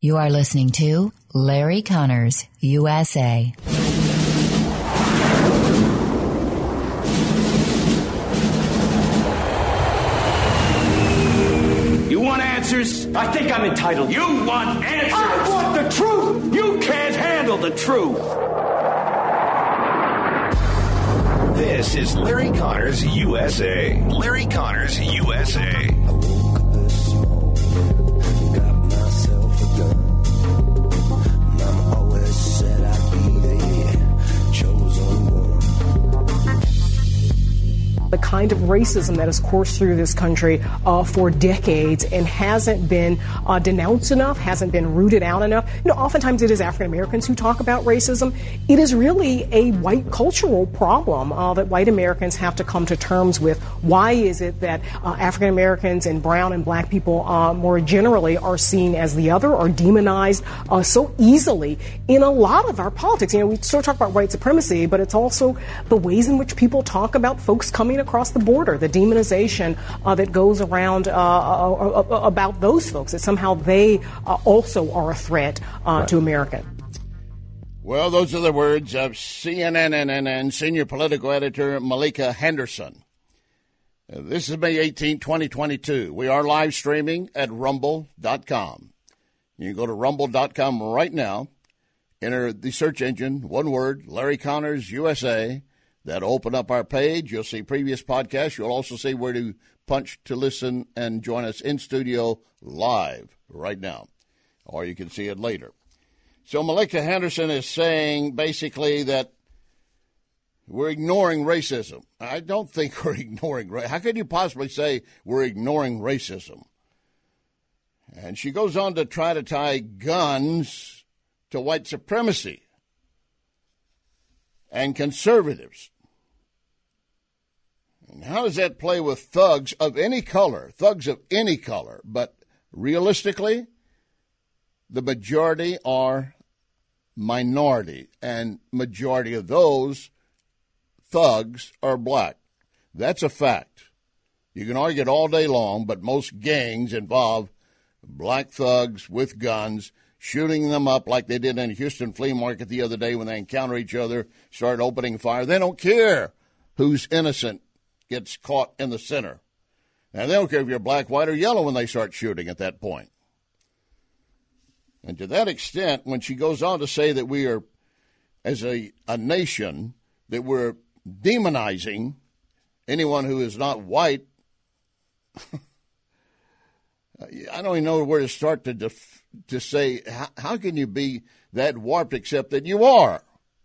You are listening to Larry Connors, USA. You want answers? I think I'm entitled. You want answers? I want the truth! You can't handle the truth. This is Larry Connors, USA. Larry Connors, USA. The kind of racism that has coursed through this country for decades and hasn't been denounced enough, hasn't been rooted out enough. You know, oftentimes it is African Americans who talk about racism. It is really a white cultural problem that white Americans have to come to terms with. Why is it that African Americans and brown and black people more generally are seen as the other or demonized so easily in a lot of our politics? You know, we sort of talk about white supremacy, but it's also the ways in which people talk about folks coming across the border, the demonization that goes around about those folks, that somehow they also are a threat to America. Well, those are the words of CNN senior political editor Malika Henderson. This is May 18, 2022. We are live streaming at rumble.com. You can go to rumble.com right now, enter the search engine, one word, Larry Connors, USA. That'll open up our page. You'll see previous podcasts. You'll also see where to punch to listen and join us in studio live right now. Or you can see it later. So Malika Henderson is saying basically that we're ignoring racism. I don't think we're ignoring racism. How could you possibly say we're ignoring racism? And she goes on to try to tie guns to white supremacy and conservatives. How does that play with thugs of any color? Thugs of any color. But realistically, the majority are minority, and majority of those thugs are black. That's a fact. You can argue it all day long, but most gangs involve black thugs with guns, shooting them up like they did in Houston Flea Market the other day when they encounter each other, start opening fire. They don't care who's innocent gets caught in the center. And they don't care if you're black, white, or yellow when they start shooting at that point. And to that extent, when she goes on to say that we are, as a nation, that we're demonizing anyone who is not white, I don't even know where to start to say, how can you be that warped except that you are?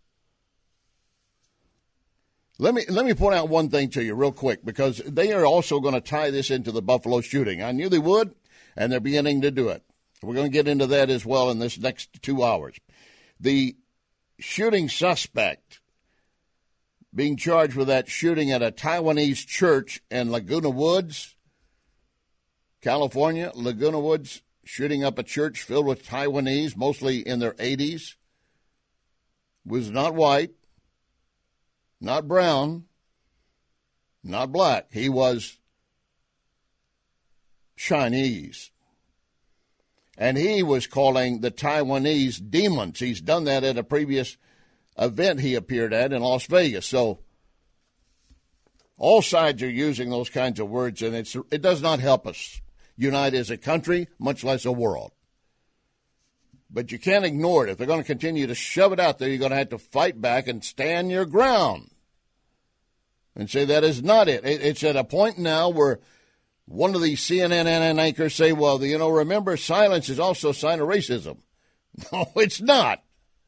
Let me point out one thing to you real quick, because they are also going to tie this into the Buffalo shooting. I knew they would, and they're beginning to do it. We're going to get into that as well in this next 2 hours. The shooting suspect being charged with that shooting at a Taiwanese church in Laguna Woods, California, Laguna Woods, shooting up a church filled with Taiwanese, mostly in their 80s, was not white, not brown, not black. He was Chinese. And he was calling the Taiwanese demons. He's done that at a previous event he appeared at in Las Vegas. So all sides are using those kinds of words, and it does not help us unite as a country, much less a world. But you can't ignore it. If they're going to continue to shove it out there, you're going to have to fight back and stand your ground and say that is not it. It's at a point now where one of these CNN anchors say, well, remember, silence is also a sign of racism. No, it's not.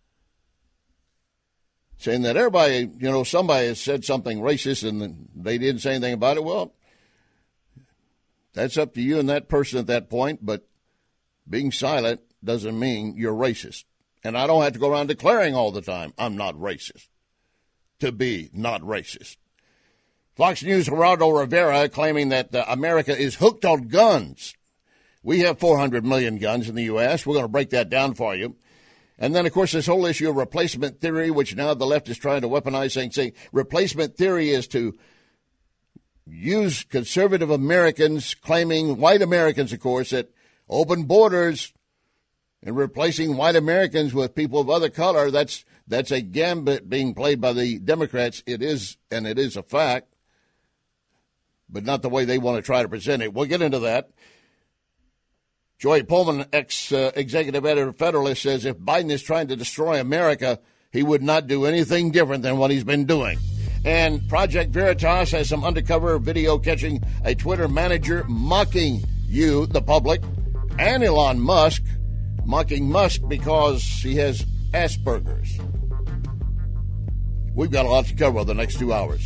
Saying that everybody, somebody has said something racist and they didn't say anything about it, well, that's up to you and that person at that point, but being silent doesn't mean you're racist. And I don't have to go around declaring all the time I'm not racist to be not racist. Fox News' Geraldo Rivera claiming that America is hooked on guns. We have 400 million guns in the U.S. We're going to break that down for you. And then, of course, this whole issue of replacement theory, which now the left is trying to weaponize, saying replacement theory is to use conservative Americans, claiming white Americans, of course, that open borders and replacing white Americans with people of other color, that's a gambit being played by the Democrats. It is, and it is a fact, but not the way they want to try to present it. We'll get into that. Joy Pullman, ex-executive editor of Federalist, says if Biden is trying to destroy America, he would not do anything different than what he's been doing. And Project Veritas has some undercover video catching a Twitter manager mocking you, the public, and Elon Musk, mocking Musk because he has Asperger's. We've got a lot to cover over the next 2 hours.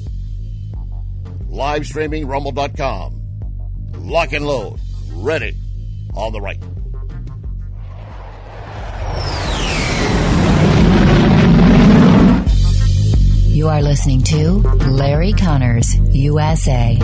Live streaming, rumble.com. Lock and load. Ready. On the right. You are listening to Larry Connors, USA.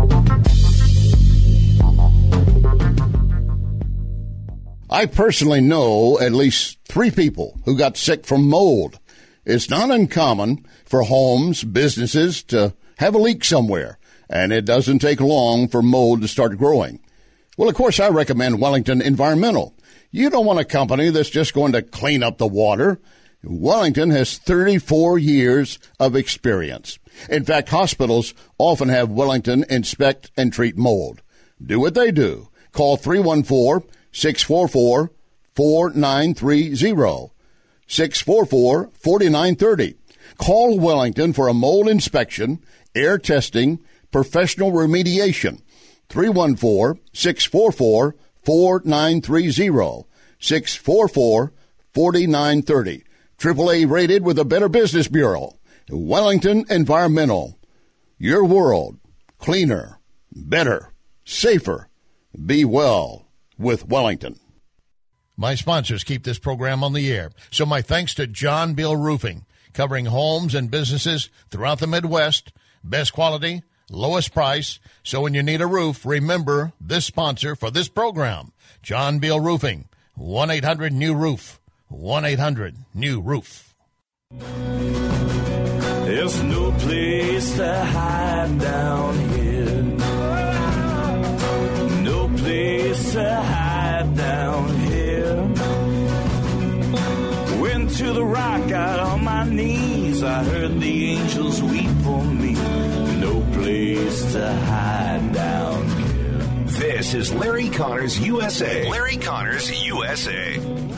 I personally know at least 3 people who got sick from mold. It's not uncommon for homes, businesses to have a leak somewhere, and it doesn't take long for mold to start growing. Well, of course, I recommend Wellington Environmental. You don't want a company that's just going to clean up the water. Wellington has 34 years of experience. In fact, hospitals often have Wellington inspect and treat mold. Do what they do. Call 314-644-4930. 644-4930. Call Wellington for a mold inspection, air testing, professional remediation. 314-644-4930. 644-4930. AAA rated with a Better Business Bureau. Wellington Environmental. Your world. Cleaner. Better. Safer. Be well with Wellington. My sponsors keep this program on the air. So my thanks to John Bill Roofing, covering homes and businesses throughout the Midwest. Best quality, lowest price. So when you need a roof, remember this sponsor for this program, John Bill Roofing, 1-800-NEW-ROOF, 1-800-NEW-ROOF. There's no place to hide down here. No place to hide down here. Went to the rock, got on my knees. I heard the angels weep for me. No place to hide down here. This is Larry Connors USA. Larry Connors USA.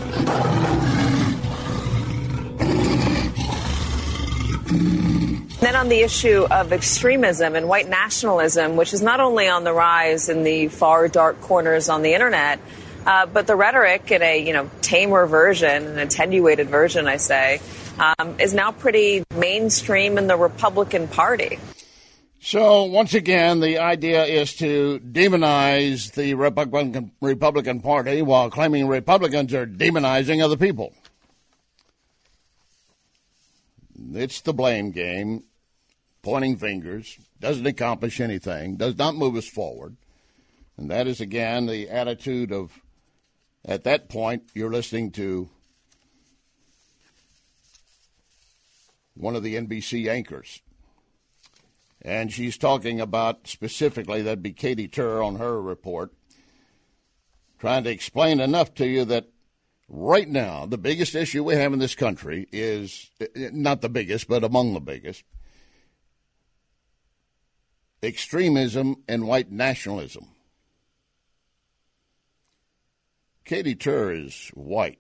Then on the issue of extremism and white nationalism, which is not only on the rise in the far dark corners on the internet, but the rhetoric in a tamer version, an attenuated version, I say, is now pretty mainstream in the Republican Party. So once again, the idea is to demonize the Republican Party while claiming Republicans are demonizing other people. It's the blame game, pointing fingers, doesn't accomplish anything, does not move us forward. And that is, again, the attitude of, at that point, you're listening to one of the NBC anchors. And she's talking about, specifically, that'd be Katie Tur on her report, trying to explain enough to you that right now, the biggest issue we have in this country is, not the biggest, but among the biggest, extremism and white nationalism. Katie Tur is white.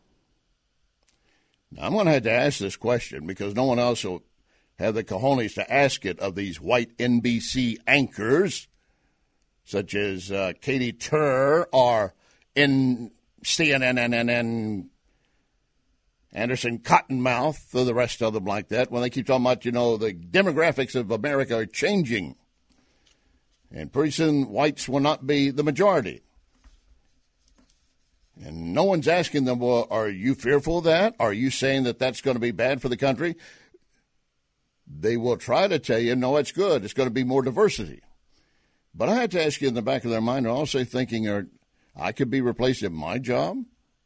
Now, I'm going to have to ask this question because no one else will have the cojones to ask it of these white NBC anchors, such as Katie Tur or in CNN, Anderson Cottonmouth, or the rest of them like that, when they keep talking about, the demographics of America are changing. And pretty soon whites will not be the majority. And no one's asking them, well, are you fearful of that? Are you saying that that's going to be bad for the country? They will try to tell you, no, it's good. It's going to be more diversity. But I have to ask you, in the back of their mind, are also thinking, I could be replaced at my job?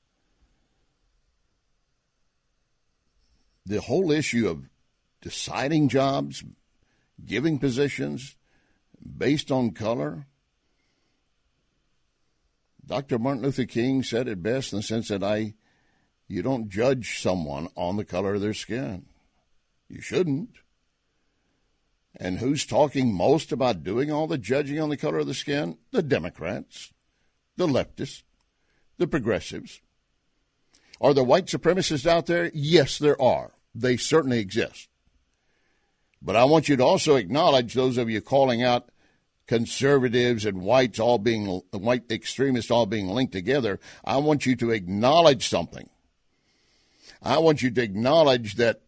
The whole issue of deciding jobs, giving positions based on color, Dr. Martin Luther King said it best in the sense that you don't judge someone on the color of their skin. You shouldn't. And who's talking most about doing all the judging on the color of the skin? The Democrats, the leftists, the progressives. Are there white supremacists out there? Yes, there are. They certainly exist. But I want you to also acknowledge those of you calling out conservatives and white extremists all being linked together. I want you to acknowledge something. I want you to acknowledge that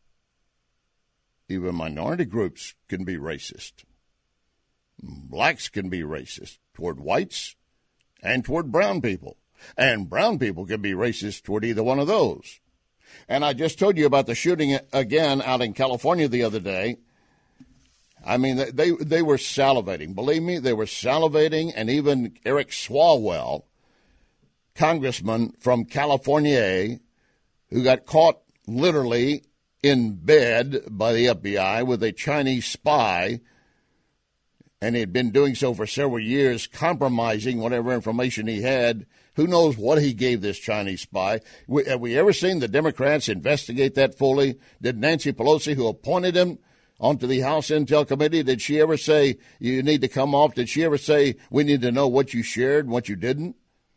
even minority groups can be racist. Blacks can be racist toward whites and toward brown people. And brown people can be racist toward either one of those. And I just told you about the shooting again out in California the other day. I mean, they were salivating. Believe me, they were salivating. And even Eric Swalwell, congressman from California, who got caught literally in bed by the FBI with a Chinese spy, and he had been doing so for several years, compromising whatever information he had. Who knows what he gave this Chinese spy? Have we ever seen the Democrats investigate that fully? Did Nancy Pelosi, who appointed him onto the House Intel Committee, did she ever say, you need to come off? Did she ever say, we need to know what you shared and what you didn't?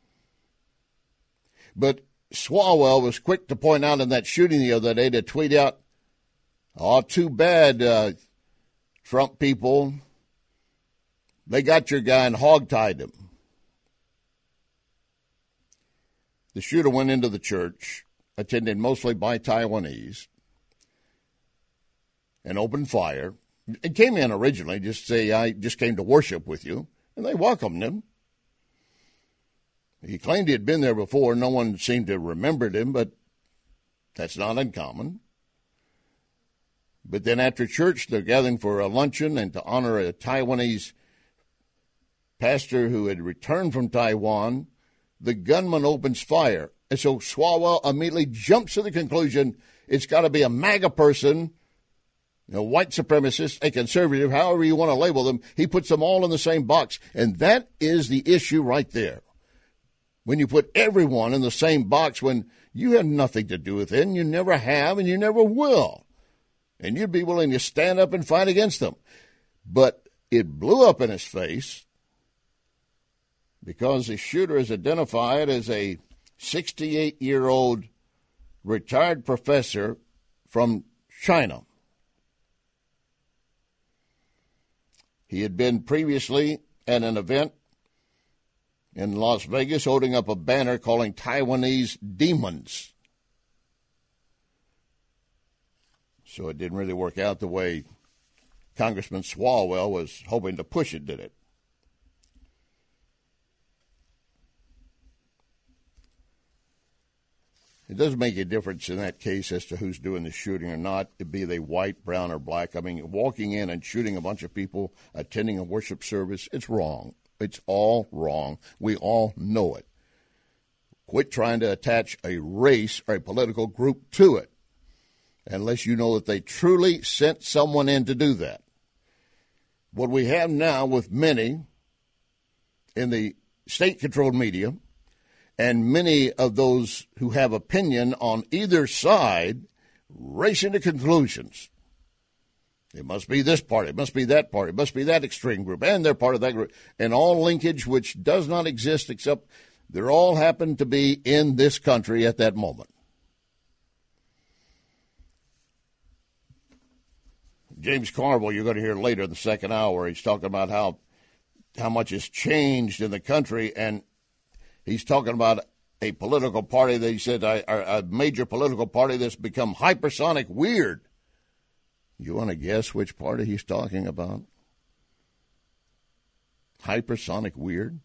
But Swalwell was quick to point out in that shooting the other day to tweet out, oh, too bad, Trump people. They got your guy and hogtied him. The shooter went into the church, attended mostly by Taiwanese, and opened fire. It came in originally just to say, I just came to worship with you, and they welcomed him. He claimed he had been there before. No one seemed to have remembered him, but that's not uncommon. But then after church, they're gathering for a luncheon and to honor a Taiwanese pastor who had returned from Taiwan. The gunman opens fire. And so Swalwell immediately jumps to the conclusion it's got to be a MAGA person, white supremacist, a conservative, however you want to label them. He puts them all in the same box. And that is the issue right there. When you put everyone in the same box when you have nothing to do with it, and you never have and you never will. And you'd be willing to stand up and fight against them. But it blew up in his face because the shooter is identified as a 68-year-old retired professor from China. He had been previously at an event in Las Vegas holding up a banner calling Taiwanese demons. So it didn't really work out the way Congressman Swalwell was hoping to push it, did it? It doesn't make a difference in that case as to who's doing the shooting or not, be they white, brown, or black. I mean, walking in and shooting a bunch of people attending a worship service, it's wrong. It's all wrong. We all know it. Quit trying to attach a race or a political group to it unless you know that they truly sent someone in to do that. What we have now with many in the state-controlled media and many of those who have opinion on either side racing to conclusions. It must be this party. It must be that party. It must be that extreme group. And they're part of that group. And all linkage which does not exist except they all happen to be in this country at that moment. James Carville, you're going to hear later in the second hour, he's talking about how much has changed in the country. And he's talking about a political party that he said, a major political party that's become hypersonic weird. You want to guess which party he's talking about? Hypersonic weird?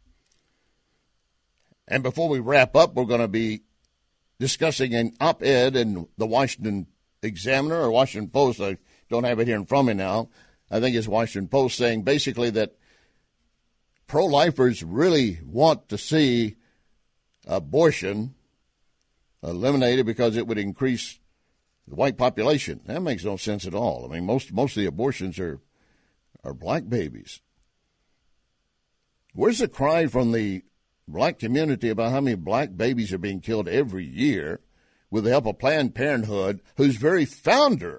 And before we wrap up, we're going to be discussing an op-ed in the Washington Examiner or Washington Post. I don't have it here in front of me now. I think it's Washington Post saying basically that pro-lifers really want to see abortion eliminated because it would increase the white population. That makes no sense at all. I mean, most of the abortions are black babies. Where's the cry from the black community about how many black babies are being killed every year with the help of Planned Parenthood, whose very founder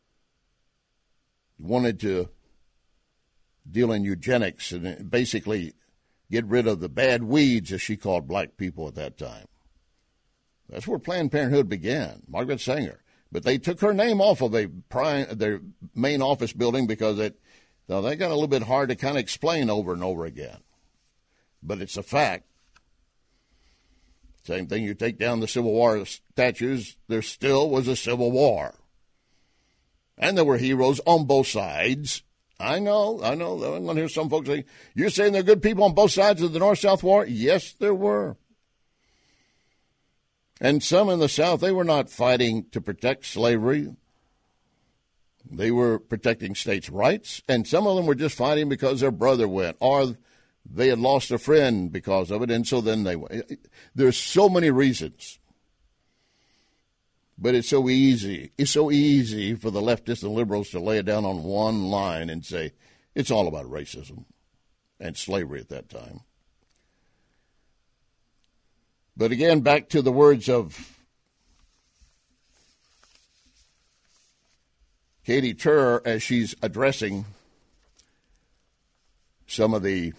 wanted to deal in eugenics and basically get rid of the bad weeds, as she called black people at that time. That's where Planned Parenthood began, Margaret Sanger. But they took her name off of their main office building because they got a little bit hard to kind of explain over and over again. But it's a fact. Same thing, you take down the Civil War statues, there still was a Civil War. And there were heroes on both sides. I know. I'm going to hear some folks say, you're saying there are good people on both sides of the North-South War? Yes, there were. And some in the South, they were not fighting to protect slavery. They were protecting states' rights. And some of them were just fighting because their brother went, or they had lost a friend because of it, and so then they went. There's so many reasons. But it's so easy. It's so easy for the leftists and liberals to lay it down on one line and say, it's all about racism and slavery at that time. But again, back to the words of Katy Tur as she's addressing some of the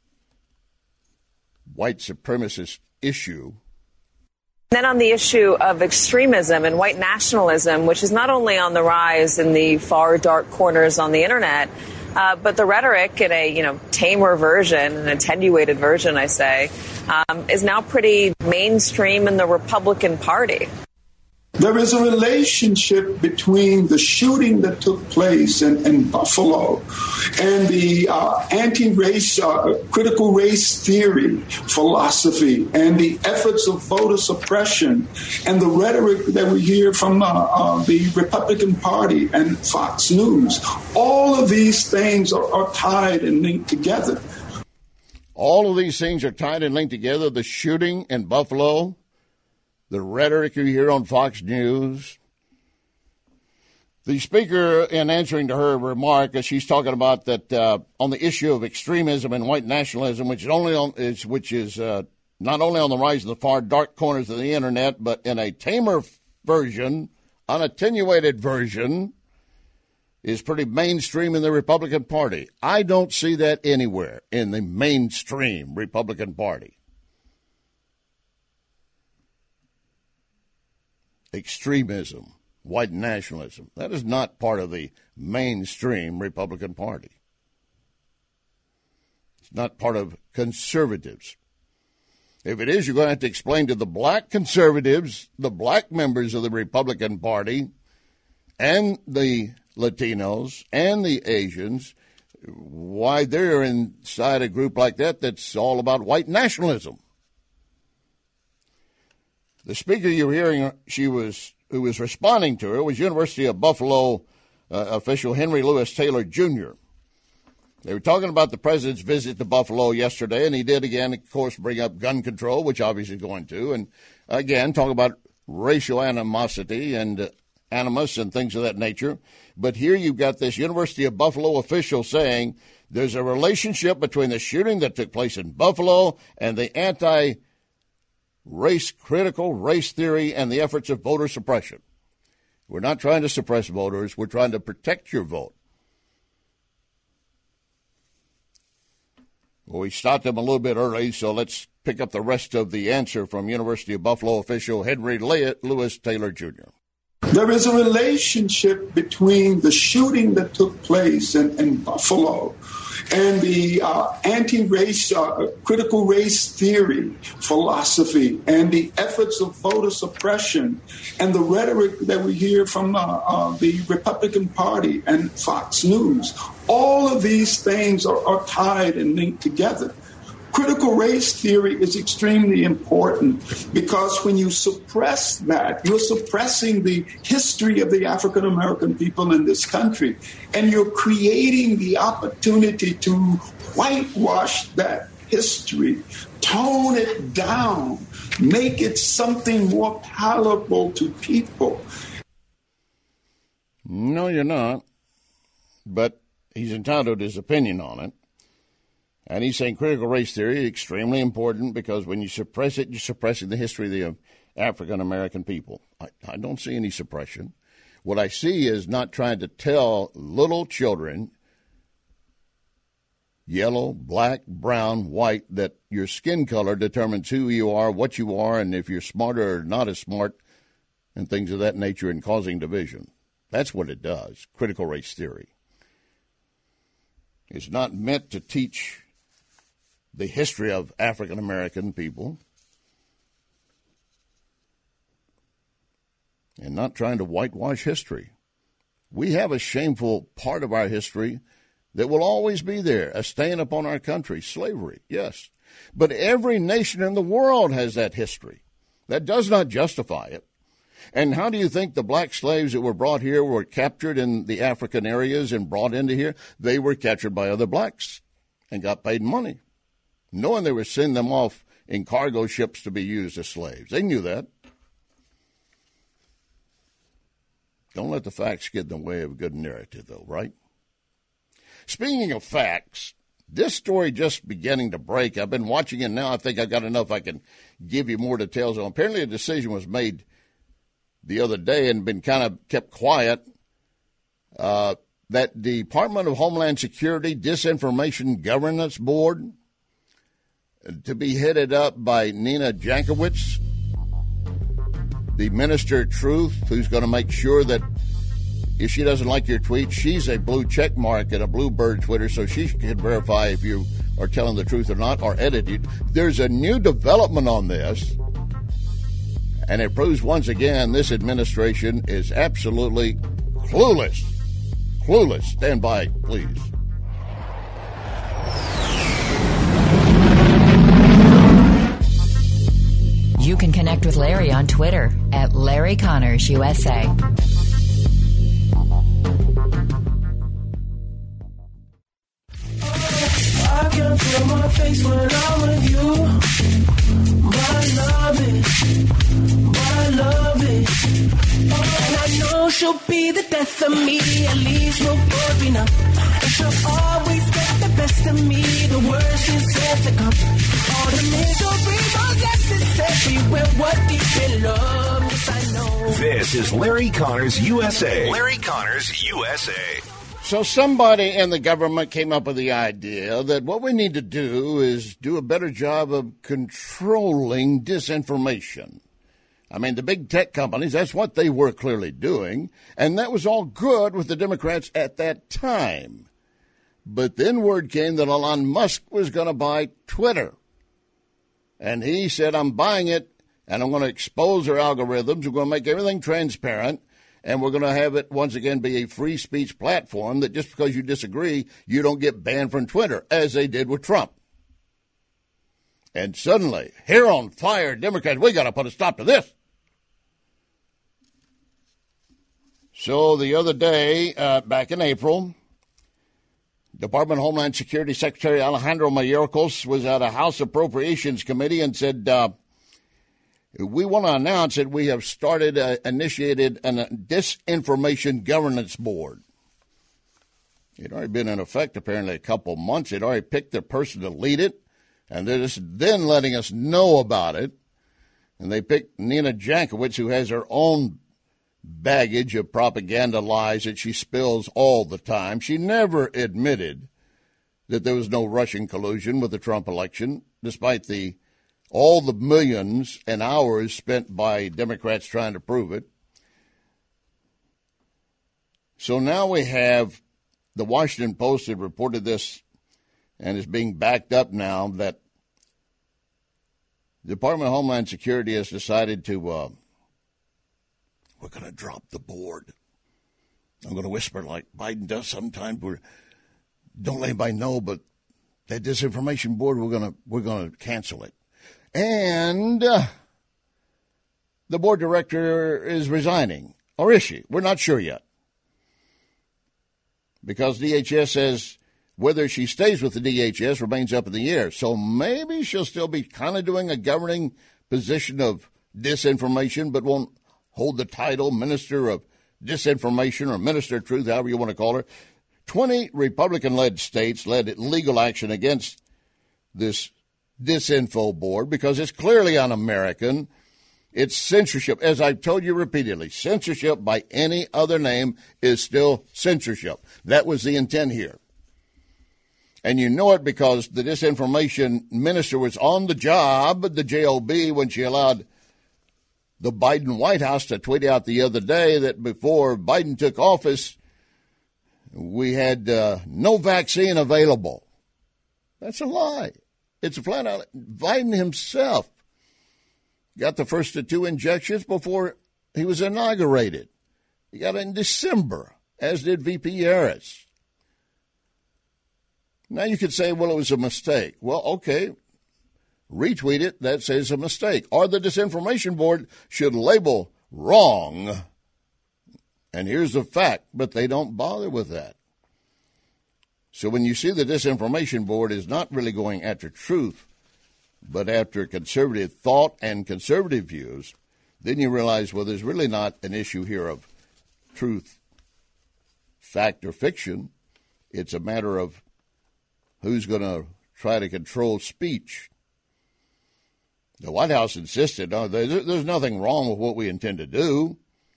white supremacist issue. Then on the issue of extremism and white nationalism, which is not only on the rise in the far dark corners on the internet, but the rhetoric in a tamer version, an attenuated version, I say, is now pretty mainstream in the Republican Party. There is a relationship between the shooting that took place in Buffalo and the anti-race, critical race theory philosophy and the efforts of voter suppression and the rhetoric that we hear from the Republican Party and Fox News. All of these things are tied and linked together. All of these things are tied and linked together. The shooting in Buffalo, the rhetoric you hear on Fox News. The speaker, in answering to her remark, as she's talking about that on the issue of extremism and white nationalism, which is not only on the rise in the far dark corners of the internet, but in a tamer version, unattenuated version, is pretty mainstream in the Republican Party. I don't see that anywhere in the mainstream Republican Party. Extremism, white nationalism, that is not part of the mainstream Republican Party. It's not part of conservatives. If it is, you're going to have to explain to the black conservatives, the black members of the Republican Party, and the Latinos and the Asians, why they're inside a group like that that's all about white nationalism. The speaker you're hearing, who was responding to her, was University of Buffalo official Henry Louis Taylor, Jr. They were talking about the president's visit to Buffalo yesterday, and he did again, of course, bring up gun control, which obviously is going to, and again, talk about racial animosity and animus and things of that nature. But here you've got this University of Buffalo official saying there's a relationship between the shooting that took place in Buffalo and the anti-race critical race theory and the efforts of voter suppression. We're not trying to suppress voters. We're trying to protect your vote. Well, we stopped him a little bit early, so let's pick up the rest of the answer from University of Buffalo official Henry Louis Taylor, Jr. There is a relationship between the shooting that took place in Buffalo and the anti-race, critical race theory philosophy and the efforts of voter suppression and the rhetoric that we hear from the Republican Party and Fox News. All of these things are tied and linked together. Critical race theory is extremely important because when you suppress that, you're suppressing the history of the African American people in this country, and you're creating the opportunity to whitewash that history, tone it down, make it something more palatable to people. No, you're not, but he's entitled to his opinion on it. And he's saying critical race theory is extremely important because when you suppress it, you're suppressing the history of the African-American people. I don't see any suppression. What I see is not trying to tell little children, yellow, black, brown, white, that your skin color determines who you are, what you are, and if you're smarter or not as smart, and things of that nature, and causing division. That's what it does, critical race theory. It's not meant to teach the history of African-American people, and not trying to whitewash history. We have a shameful part of our history that will always be there, a stain upon our country, slavery, yes. But every nation in the world has that history. That does not justify it. And how do you think the black slaves that were brought here were captured in the African areas and brought into here? They were captured by other blacks and got paid money, knowing they were sending them off in cargo ships to be used as slaves. They knew that. Don't let the facts get in the way of a good narrative, though, right? Speaking of facts, this story just beginning to break. I've been watching it now. I think I got enough I can give you more details on. Apparently a decision was made the other day and been kind of kept quiet, that Department of Homeland Security Disinformation Governance Board, to be headed up by Nina Jankowicz, the Minister of Truth, who's going to make sure that if she doesn't like your tweet, she's a blue check mark and a Bluebird Twitter, so she can verify if you are telling the truth or not, or edit it. There's a new development on this, and it proves once again this administration is absolutely clueless. Clueless. Stand by, please. You can connect with Larry on Twitter at Larry Connors USA. I can feel my face when I'm with you. But I love it. And I know she'll be the death of me. At least we'll both be numb. And she'll always get the best of me. The worst is yet to come. All the misery was necessary when we're deep in love. Yes, I know. This is Larry Connors USA. Larry Connors USA. So somebody in the government came up with the idea that what we need to do is do a better job of controlling disinformation. I mean, the big tech companies, that's what they were clearly doing, and that was all good with the Democrats at that time. But then word came that Elon Musk was going to buy Twitter. And he said, I'm buying it, and I'm going to expose their algorithms. We're going to make everything transparent, and we're going to have it once again be a free speech platform that just because you disagree, you don't get banned from Twitter, as they did with Trump. And suddenly, hair on fire, Democrats, we got to put a stop to this. So the other day, back in April, Department of Homeland Security Secretary Alejandro Mayorkas was at a House Appropriations Committee and said, we want to announce that we have initiated a Disinformation Governance Board. It already been in effect apparently a couple months. They'd already picked the person to lead it, and they're just then letting us know about it. And they picked Nina Jankowicz, who has her own baggage of propaganda lies that she spills all the time. She never admitted that there was no Russian collusion with the Trump election, despite all the millions and hours spent by Democrats trying to prove it. So now we have the Washington Post had reported this and is being backed up now that the Department of Homeland Security has decided to we're going to drop the board. I'm going to whisper like Biden does sometimes. Don't let anybody know, but that disinformation board, we're going to cancel it. And the board director is resigning. Or is she? We're not sure yet. Because DHS says whether she stays with the DHS remains up in the air. So maybe she'll still be kind of doing a governing position of disinformation, but won't hold the title Minister of Disinformation or Minister of Truth, however you want to call her. 20 Republican-led states led legal action against this disinfo board because it's clearly un-American. It's censorship. As I've told you repeatedly, censorship by any other name is still censorship. That was the intent here. And you know it because the disinformation minister was on the job at the JOB when she allowed the Biden White House to tweet out the other day that before Biden took office, we had no vaccine available. That's a lie. It's a flat out. Biden himself got the first of 2 injections before he was inaugurated. He got it in December, as did VP Harris. Now you could say, well, it was a mistake. Well, okay, retweet it. That says a mistake. Or the disinformation board should label wrong. And here's the fact, but they don't bother with that. So when you see the disinformation board is not really going after truth, but after conservative thought and conservative views, then you realize, well, there's really not an issue here of truth, fact, or fiction. It's a matter of who's going to try to control speech. The White House insisted, there's nothing wrong with what we intend to do.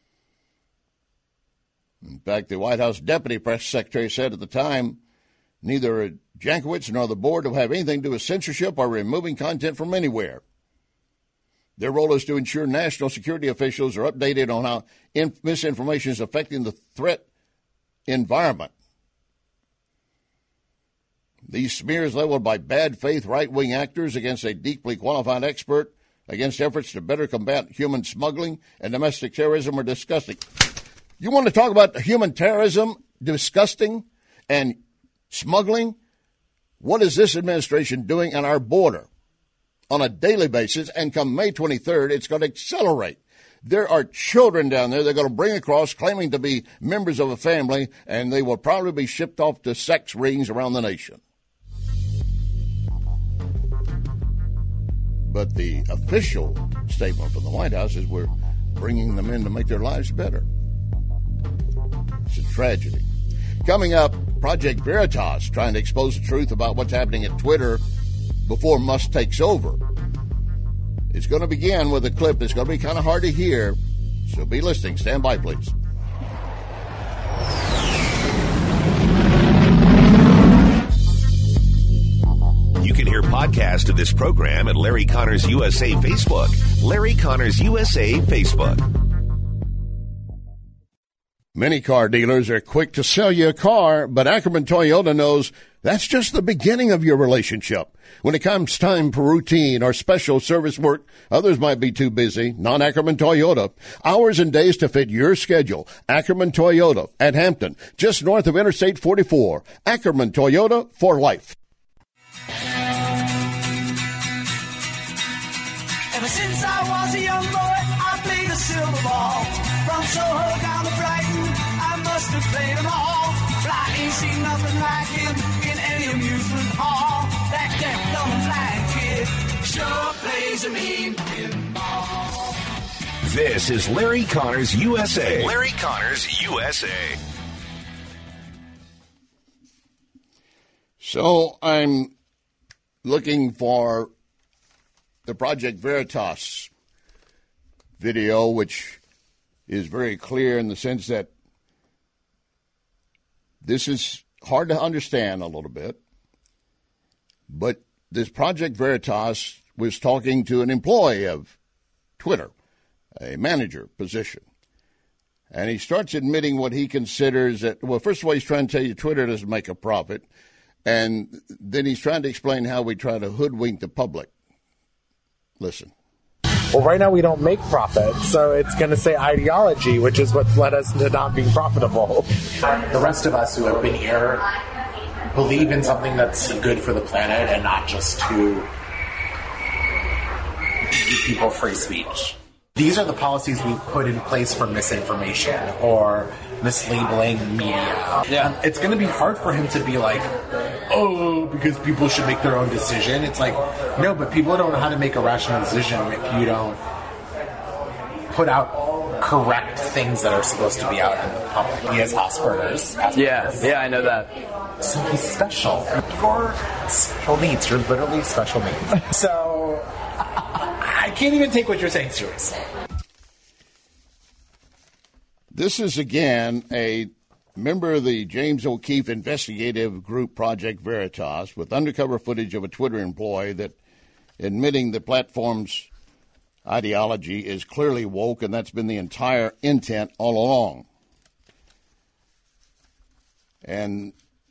In fact, the White House Deputy Press Secretary said at the time, neither Jankowicz nor the board will have anything to do with censorship or removing content from anywhere. Their role is to ensure national security officials are updated on how misinformation is affecting the threat environment. These smears leveled by bad faith right-wing actors against a deeply qualified expert against efforts to better combat human smuggling and domestic terrorism are disgusting. You want to talk about human terrorism, disgusting, and smuggling? What is this administration doing on our border on a daily basis? And come May 23rd, it's going to accelerate. There are children down there they're going to bring across claiming to be members of a family, and they will probably be shipped off to sex rings around the nation. But the official statement from the White House is we're bringing them in to make their lives better. It's a tragedy. Coming up, Project Veritas trying to expose the truth about what's happening at Twitter before Musk takes over. It's going to begin with a clip that's going to be kind of hard to hear, so be listening. Stand by, please. You can hear podcast of this program at Larry Connors USA Facebook. Larry Connors USA Facebook. Many car dealers are quick to sell you a car, but Ackerman Toyota knows that's just the beginning of your relationship. When it comes time for routine or special service work, others might be too busy. Not Ackerman Toyota. Hours and days to fit your schedule. Ackerman Toyota at Hampton, just north of Interstate 44. Ackerman Toyota for life. Ever since I was a young boy, I played the silver ball. From Soho down to Brighton, I must have played them all. But I ain't seen nothing like him in any amusement hall. That deaf, dumb, and blind kid sure plays a mean pinball. This is Larry Connors USA. Larry Connors USA. So I'm looking for the Project Veritas video, which is very clear in the sense that this is hard to understand a little bit, but this Project Veritas was talking to an employee of Twitter, a manager position, and he starts admitting what he considers that, well, first of all, he's trying to tell you Twitter doesn't make a profit, and then he's trying to explain how we try to hoodwink the public. Listen. Well, right now we don't make profit, so it's going to say ideology, which is what's led us to not being profitable. The rest of us who have been here believe in something that's good for the planet and not just to give people free speech. These are the policies we put in place for misinformation or mislabeling media. Yeah. It's going to be hard for him to be like, oh, because people should make their own decision. It's like, no, but people don't know how to make a rational decision if you don't put out correct things that are supposed to be out in the public. He has Asperger's. Yeah, I know that. So he's special. You're special needs. You're literally special needs. So I can't even take what you're saying seriously. This is, again, a member of the James O'Keefe investigative group Project Veritas with undercover footage of a Twitter employee that admitting the platform's ideology is clearly woke, and that's been the entire intent all along. And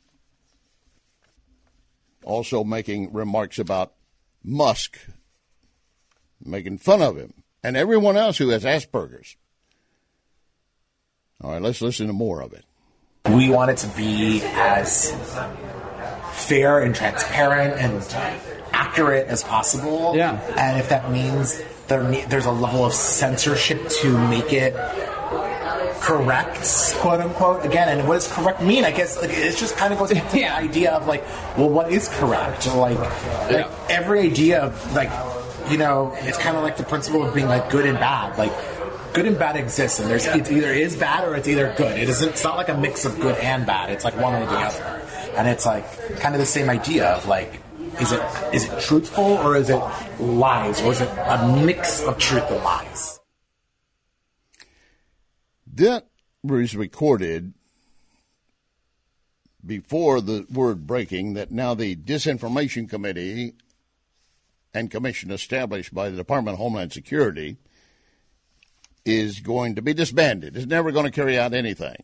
also making remarks about Musk, making fun of him, and everyone else who has Asperger's. All right, let's listen to more of it. We want it to be as fair and transparent and accurate as possible. Yeah. And if that means there's a level of censorship to make it correct, quote unquote, again, and what does correct mean? I guess it just kind of goes into the idea of well, what is correct? Like every idea of it's kind of like the principle of being good and bad. Good and bad exists, and it's either is bad or it's either good. It's not like a mix of good and bad. It's one or the other, and it's kind of the same idea of is it truthful or is it lies, or is it a mix of truth and lies? That was recorded before the word breaking that now the Disinformation Committee and Commission established by the Department of Homeland Security is going to be disbanded. It's never going to carry out anything.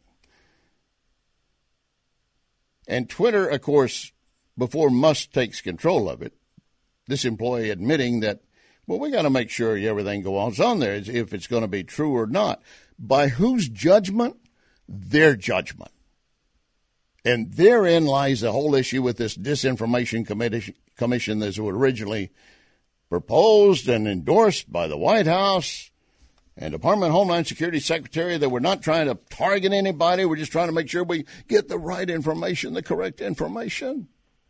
And Twitter, of course, before Musk takes control of it, this employee admitting that, well, we got to make sure everything goes on there, if it's going to be true or not. By whose judgment? Their judgment. And therein lies the whole issue with this Disinformation Commission that was originally proposed and endorsed by the White House and Department of Homeland Security Secretary, that we're not trying to target anybody. We're just trying to make sure we get the right information, the correct information.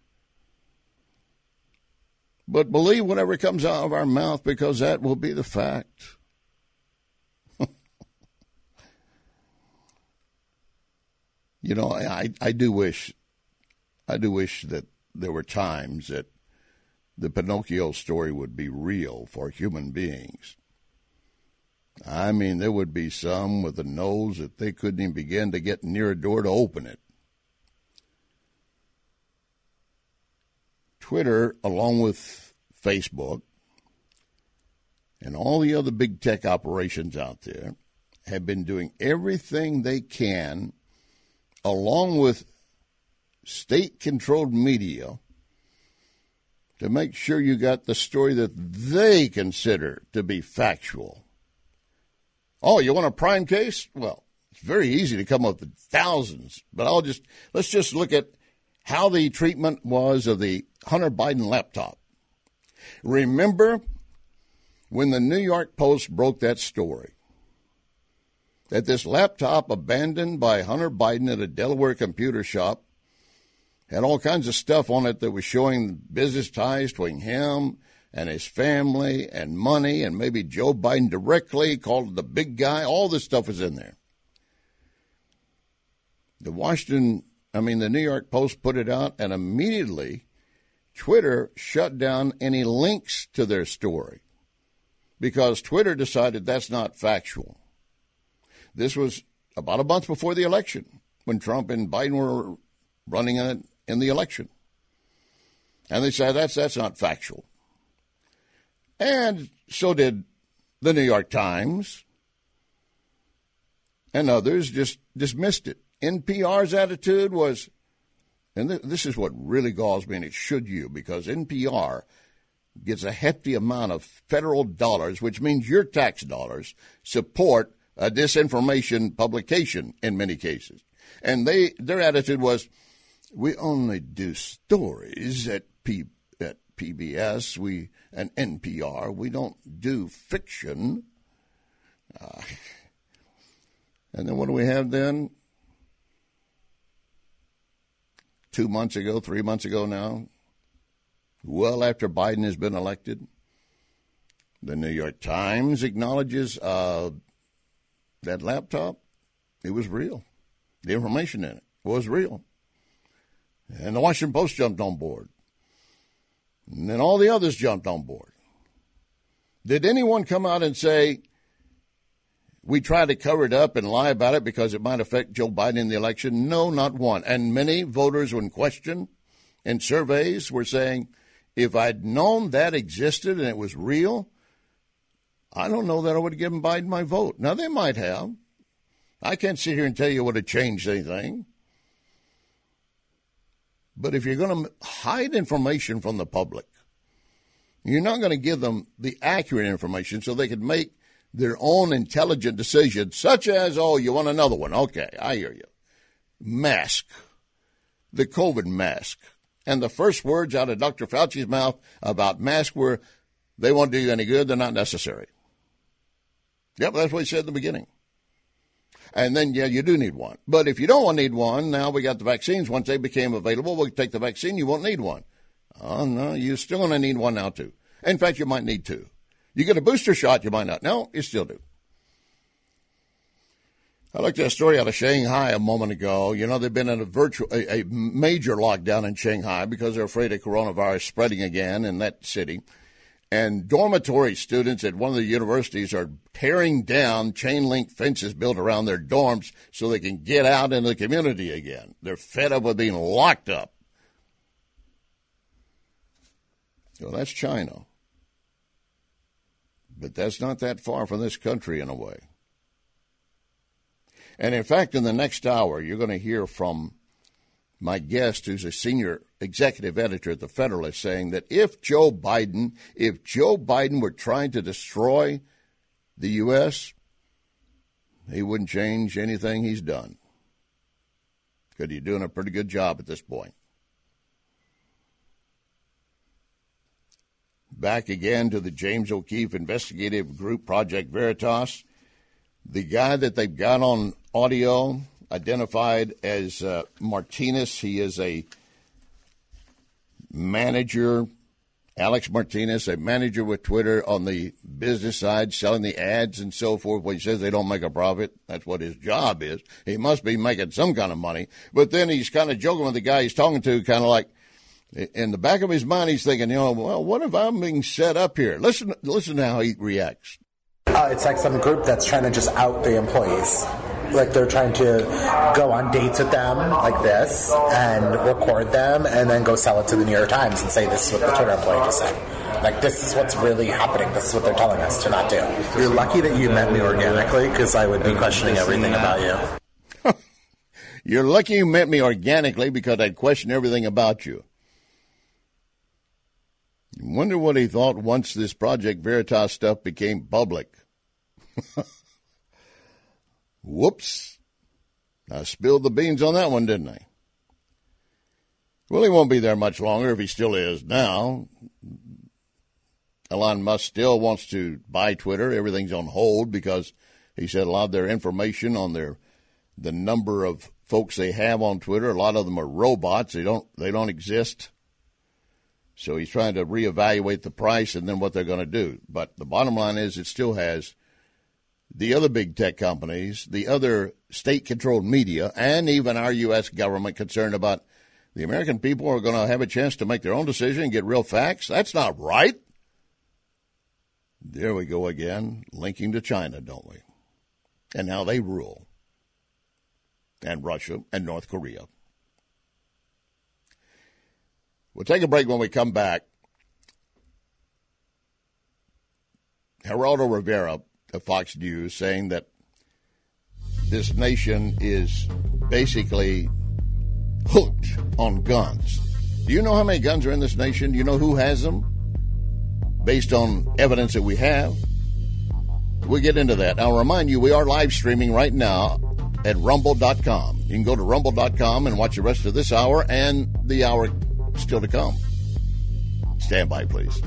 But believe whatever comes out of our mouth, because that will be the fact. I do wish that there were times that the Pinocchio story would be real for human beings. I mean, there would be some with a nose that they couldn't even begin to get near a door to open it. Twitter, along with Facebook and all the other big tech operations out there, have been doing everything they can, along with state-controlled media, to make sure you got the story that they consider to be factual. Oh, you want a prime case? Well, it's very easy to come up with thousands, but let's just look at how the treatment was of the Hunter Biden laptop. Remember when the New York Post broke that story, that this laptop abandoned by Hunter Biden at a Delaware computer shop had all kinds of stuff on it that was showing business ties between him and his family and money, and maybe Joe Biden directly, called the big guy. All this stuff was in there. The New York Post put it out, and immediately Twitter shut down any links to their story because Twitter decided that's not factual. This was about a month before the election when Trump and Biden were running in the election. And they said that's not factual. And so did the New York Times, and others just dismissed it. NPR's attitude was, and this is what really galls me, and it should you, because NPR gets a hefty amount of federal dollars, which means your tax dollars support a disinformation publication in many cases. And their attitude was, we only do stories at PBS, and NPR. We don't do fiction. And then what do we have then? 2 months ago, 3 months ago now, well after Biden has been elected, the New York Times acknowledges that laptop, it was real. The information in it was real. And the Washington Post jumped on board. And then all the others jumped on board. Did anyone come out and say, we try to cover it up and lie about it because it might affect Joe Biden in the election? No, not one. And many voters, when questioned in surveys, were saying, if I'd known that existed and it was real, I don't know that I would have given Biden my vote. Now, they might have. I can't sit here and tell you it would have changed anything. But if you're going to hide information from the public, you're not going to give them the accurate information so they can make their own intelligent decisions, such as, oh, you want another one? Okay, I hear you. Mask. The COVID mask. And the first words out of Dr. Fauci's mouth about masks were, they won't do you any good, they're not necessary. Yep, that's what he said at the beginning. And then, yeah, you do need one. But if you don't need one, now we got the vaccines. Once they became available, we'll take the vaccine, you won't need one. Oh, no, you're still going to need one now, too. In fact, you might need two. You get a booster shot, you might not. No, you still do. I looked at a story out of Shanghai a moment ago. You know, they've been in a major lockdown in Shanghai because they're afraid of coronavirus spreading again in that city. And dormitory students at one of the universities are tearing down chain-link fences built around their dorms so they can get out into the community again. They're fed up with being locked up. Well, that's China. But that's not that far from this country in a way. And in fact, in the next hour, you're going to hear from my guest, who's a senior executive editor at the Federalist, saying that if Joe Biden were trying to destroy the U.S., he wouldn't change anything he's done. Because he's doing a pretty good job at this point. Back again to the James O'Keefe Investigative Group, Project Veritas. The guy that they've got on audio, identified as Martinez, he is a manager, Alex Martinez, a manager with Twitter on the business side, selling the ads and so forth. When he says they don't make a profit, that's what his job is. He must be making some kind of money. But then he's kind of joking with the guy he's talking to, kind of like, in the back of his mind, he's thinking, well, what if I'm being set up here? Listen to how he reacts. It's like some group that's trying to just out the employees. Like they're trying to go on dates with them like this and record them and then go sell it to the New York Times and say this is what the Twitter employee just said. Like, this is what's really happening. This is what they're telling us to not do. You're lucky that you met me organically, because I would be questioning everything about you. You're lucky you met me organically, because I'd question everything about you. I wonder what he thought once this Project Veritas stuff became public. Whoops. I spilled the beans on that one, didn't I? Well, he won't be there much longer if he still is now. Elon Musk still wants to buy Twitter. Everything's on hold because he said a lot of their information on the number of folks they have on Twitter, a lot of them are robots. They don't exist. So he's trying to reevaluate the price and then what they're going to do. But the bottom line is it still has the other big tech companies, the other state-controlled media, and even our U.S. government concerned about the American people are going to have a chance to make their own decision and get real facts. That's not right. There we go again, linking to China, don't we? And how they rule. And Russia and North Korea. We'll take a break. When we come back. Geraldo Rivera of Fox News saying that this nation is basically hooked on guns. Do you know how many guns are in this nation? Do you know who has them? Based on evidence that we have. We'll get into that. I'll remind you, we are live streaming right now at rumble.com. You can go to rumble.com and watch the rest of this hour and the hour still to come. Stand by, please.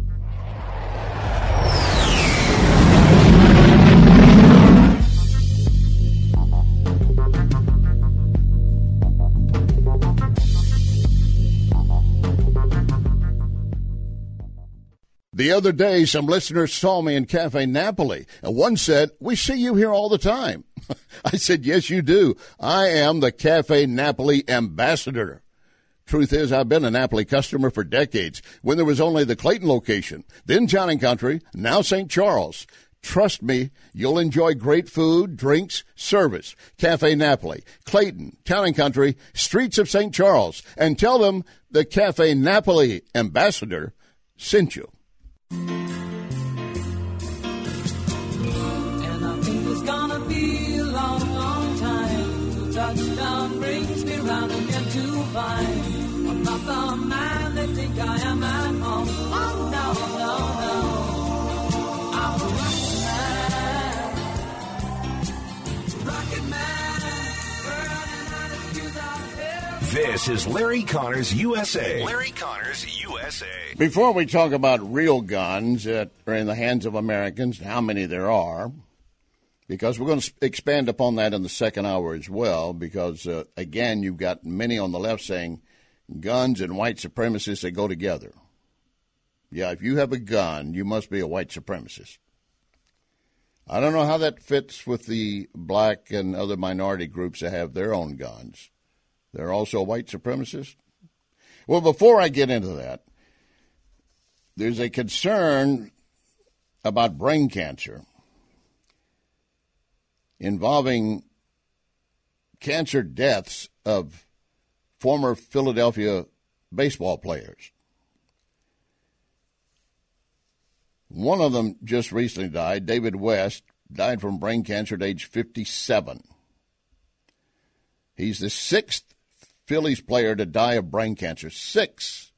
The other day, some listeners saw me in Cafe Napoli, and one said, "We see you here all the time." I said, "Yes, you do. I am the Cafe Napoli ambassador." Truth is, I've been a Napoli customer for decades when there was only the Clayton location, then Town & Country, now St. Charles. Trust me, you'll enjoy great food, drinks, service. Cafe Napoli, Clayton, Town & Country, streets of St. Charles. And tell them the Cafe Napoli ambassador sent you. And I think it's gonna be a long, long time till touchdown brings me round again to find I'm not the man they think I am at home. Oh, no, no, no. I'm a rocket man, burning out his fuse out there. This is Larry Connors USA. Larry Connors USA. Before we talk about real guns that are in the hands of Americans, how many there are, because we're going to expand upon that in the second hour as well, because, again, you've got many on the left saying guns and white supremacists, they go together. Yeah, if you have a gun, you must be a white supremacist. I don't know how that fits with the black and other minority groups that have their own guns. They're also white supremacists? Well, before I get into that, there's a concern about brain cancer involving cancer deaths of former Philadelphia baseball players. One of them just recently died. David West died from brain cancer at age 57. He's the sixth Phillies player to die of brain cancer. 6.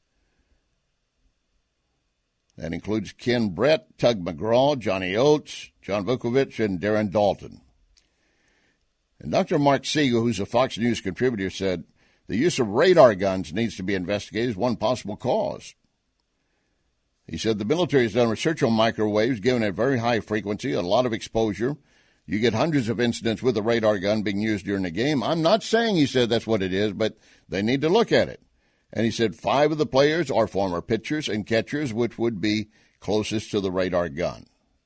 That includes Ken Brett, Tug McGraw, Johnny Oates, John Vukovich, and Darren Dalton. And Dr. Mark Siegel, who's a Fox News contributor, said the use of radar guns needs to be investigated as one possible cause. He said the military has done research on microwaves, given a very high frequency, a lot of exposure. You get hundreds of incidents with a radar gun being used during a game. I'm not saying, he said, that's what it is, but they need to look at it. And he said 5 of the players are former pitchers and catchers, which would be closest to the radar gun.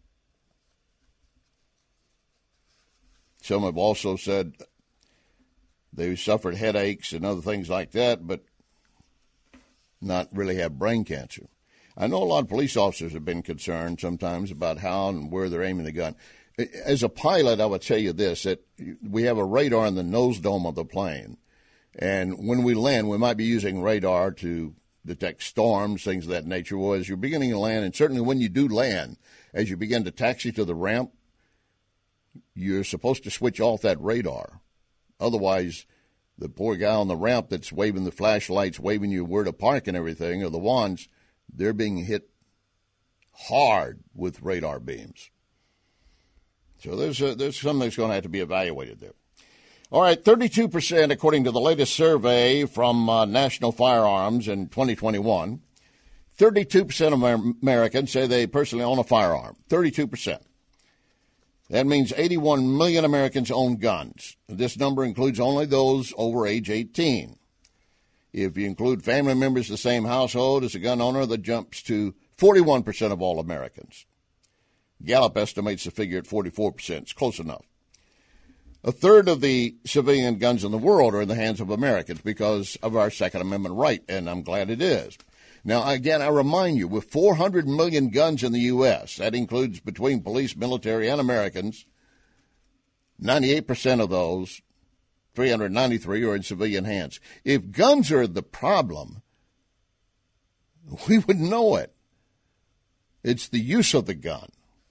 Some have also said they suffered headaches and other things like that, but not really have brain cancer. I know a lot of police officers have been concerned sometimes about how and where they're aiming the gun. As a pilot, I would tell you this, that we have a radar in the nose dome of the plane. And when we land, we might be using radar to detect storms, things of that nature. Well, as you're beginning to land, and certainly when you do land, as you begin to taxi to the ramp, you're supposed to switch off that radar. Otherwise, the poor guy on the ramp that's waving the flashlights, waving you where to park and everything, or the wands, they're being hit hard with radar beams. So there's something that's going to have to be evaluated there. All right, 32%, according to the latest survey from National Firearms in 2021, 32% of Americans say they personally own a firearm. 32%. That means 81 million Americans own guns. This number includes only those over age 18. If you include family members of the same household as a gun owner, that jumps to 41% of all Americans. Gallup estimates the figure at 44%. It's close enough. A third of the civilian guns in the world are in the hands of Americans because of our Second Amendment right, and I'm glad it is. Now, again, I remind you, with 400 million guns in the U.S., that includes between police, military, and Americans, 98% of those, 393, are in civilian hands. If guns are the problem, we would know it. It's the use of the gun.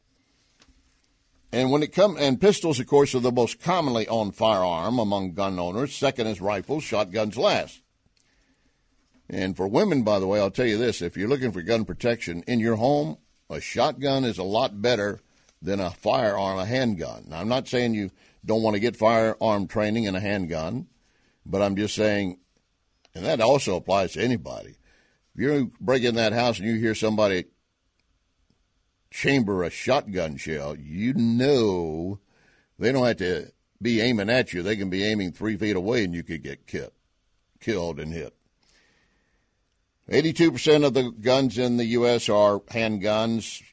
And when it comes, and pistols, of course, are the most commonly owned firearm among gun owners. Second is rifles, shotguns last. And for women, by the way, I'll tell you this, if you're looking for gun protection in your home, a shotgun is a lot better than a firearm, a handgun. Now, I'm not saying you don't want to get firearm training in a handgun, but I'm just saying, and that also applies to anybody. If you break in that house and you hear somebody chamber a shotgun shell, you know they don't have to be aiming at you. They can be aiming 3 feet away and you could get killed and hit. 82% of the guns in the U.S. are handguns.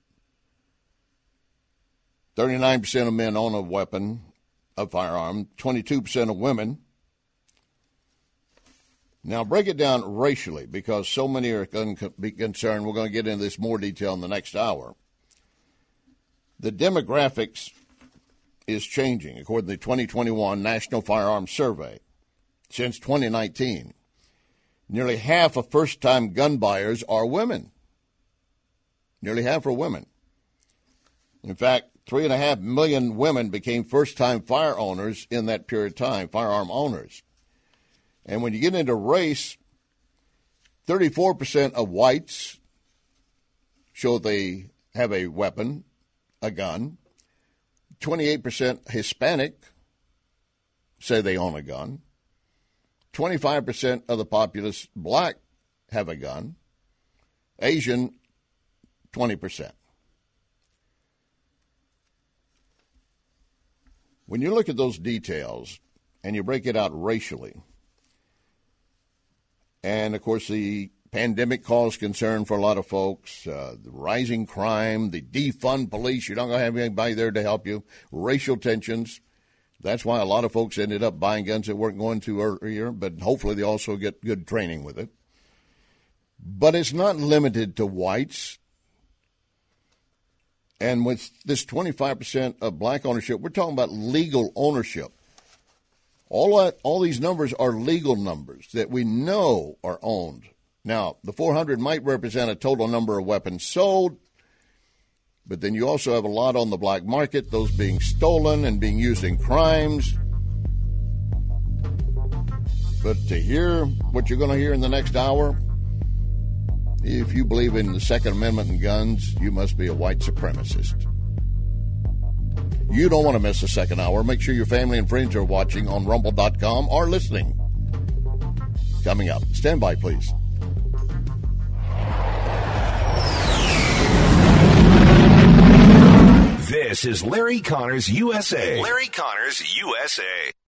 39% of men own a weapon, a firearm. 22% of women. Now, break it down racially, because so many are going to be concerned. We're going to get into this more detail in the next hour. The demographics is changing, according to the 2021 National Firearms Survey. Since 2019, nearly half of first-time gun buyers are women. Nearly half are women. In fact, 3.5 million women became first-time fire owners in that period of time, firearm owners. And when you get into race, 34% of whites show they have a weapon, a gun. 28% Hispanic say they own a gun. 25% of the populace, black, have a gun. Asian, 20%. When you look at those details and you break it out racially, and, of course, the pandemic caused concern for a lot of folks, the rising crime, the defund police, you're not going to have anybody there to help you, racial tensions. That's why a lot of folks ended up buying guns that weren't going to earlier, but hopefully they also get good training with it. But it's not limited to whites. And with this 25% of black ownership, we're talking about legal ownership. All these numbers are legal numbers that we know are owned. Now, the 400 might represent a total number of weapons sold, but then you also have a lot on the black market, those being stolen and being used in crimes. But to hear what you're going to hear in the next hour, if you believe in the Second Amendment and guns, you must be a white supremacist. You don't want to miss the second hour. Make sure your family and friends are watching on Rumble.com or listening. Coming up. Stand by, please. This is Larry Connors USA. Larry Connors USA.